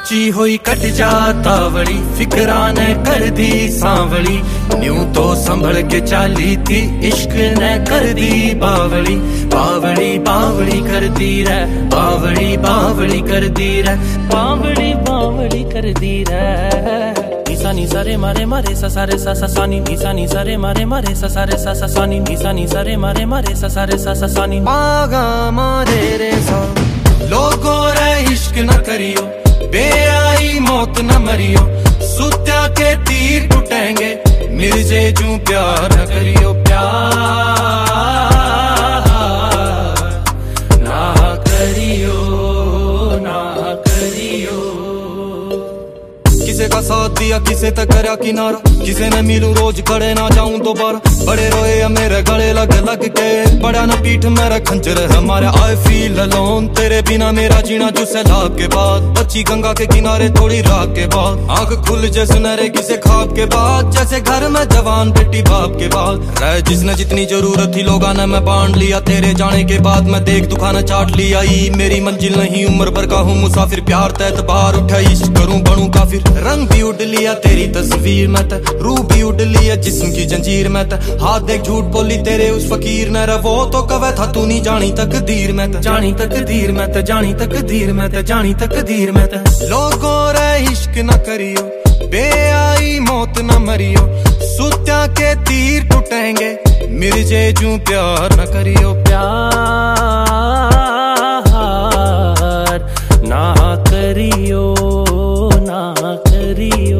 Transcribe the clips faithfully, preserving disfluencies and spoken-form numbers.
सोची हुई कट जाता वड़ी, फिक्रा ने कर दी सांवली। न्यू तो संभल के चाली थी, इश्क ने कर दी बावली। बावली बावली कर दी रे, बावली बावली कर दी रे, बावली बावली कर दी रे। निसा निसा रे मारे मारे सा सा रे सा सा सा नी, निसा निसा रे मारे मारे सा सा रे सा सा सा नी, निसा निसा रे मारे मारे सा सा रे सा सा सा नी। पागा मारे रे सा, लोगों रे इश्क न करियो, बेआई मौत न मरियो। सुत्या के तीर टूटेंगे, मिर्जे जू प्यार न करियो। प्यार ना करियो, ना करियो। किसे का साथ दिया, किसे तक करया किनारा, किसे ने मिलू रोज खड़े ना जाऊं दोबारा। बड़े रोए या मेरे गले लग लग के, बड़ा ना पीठ मेरा खंजर है हमारे। आई फील अलोन, तेरे बिना मेरा जीना जो सैलाब के बाद। बच्ची गंगा के किनारे थोड़ी रात के बाद, आंख खुल जे सुनहरे किसे ख्वाब के बाद। जैसे घर में जवान बेटी बाप के बाद रह, जिसने जितनी जरूरत थी लोगा ने मैं बांट लिया। तेरे जाने के बाद मैं देख दुकान चाट लिया। ई मेरी मंजिल नहीं, उम्र भर का हूँ मुसाफिर। प्यार तहत बाहर उठा, इश्क करूँ बनूं काफिर। रंग भी उड़ लिया तेरी तस्वीर में त, रूह भी उड़ लिया जिस्म की जंजीर में त। हाथ देख झूठ बोली तेरे उस फकीर ने रे, वो तो कवे था तू नहीं जानी तकदीर में त। जानी तकदीर में त, जानी तकदीर में त, जानी तकदीर में त। लोगों रे इश्क न करियो, बेआई मौत न मरियो। सुत्या के तीर टूटेंगे, मिर्जे जू प्यार न करियो। प्यार ना करियो, ना करियो।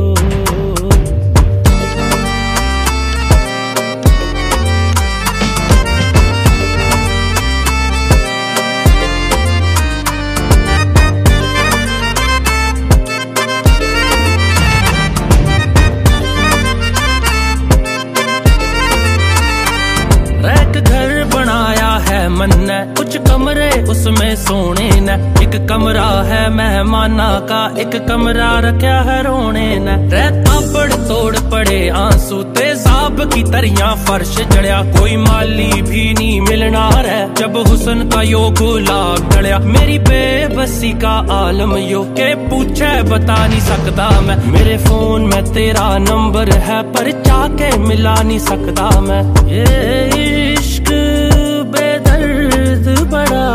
रैक घर बनाया है मन ने, कुछ कमरे उसमें सोने न। एक कमरा है मेहमाना का, एक कमरा रखा है रोने न। रहता बड़ तोड़ पड़े आंसू, तेजाब की तरियां फर्श जड़िया। कोई माली भी नहीं मिलना रे, जब हुस्न का यो गुलाब डलिया। मेरी बेबसी का आलम यो के पूछे बता नहीं सकता मैं। मेरे फोन में तेरा नंबर है, पर जाके मिला नहीं सकता मैं। ये इश्क बेदर्द बड़ा,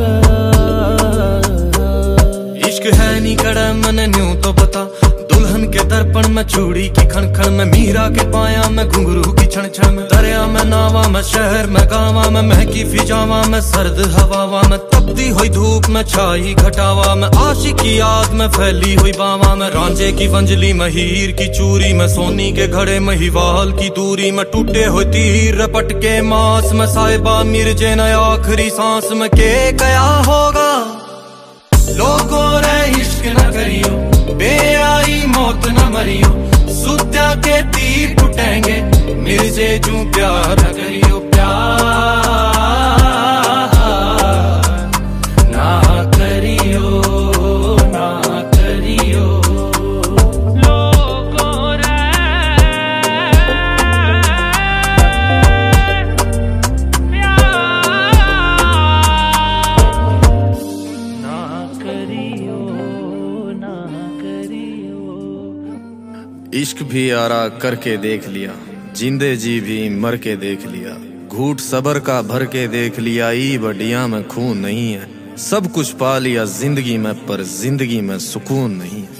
इश्क है नी कड़ा मैंने न्यू तो बता। दुल्हन के दर्पण में चूड़ी की खन खन में, मीरा के पाया में घुंघरू की छण छण में। दरिया में नावा में, शहर में गावा में, महकी फिजावा में, सर्द हवावा में। तपती हुई धूप में, छाई घटावा में, आशिक की याद में फैली हुई बावा में। रांझे की वंजली में, हीर की चूरी में, सोनी के घड़े में, हिवाल की दूरी में। टूटे हुए तीर रपट के मांस में, साहिबा मिर्जे न आखिरी सांस में। के क्या होगा, लोगों रे इश्क न करियो, बेआई मौत न मरियो। सुत्या के तीर टूटेंगे, मिर्जे जू प्यार न करियो। प्यार ना करियो, ना करियो। लोगों रे प्यार ना करियो, ना करियो। इश्क भी आरा करके देख लिया, जिंदे जी भी मर के देख लिया। घूट सबर का भर के देख लिया, ई बडिया में खून नहीं है। सब कुछ पा लिया जिंदगी में, पर जिंदगी में सुकून नहीं है।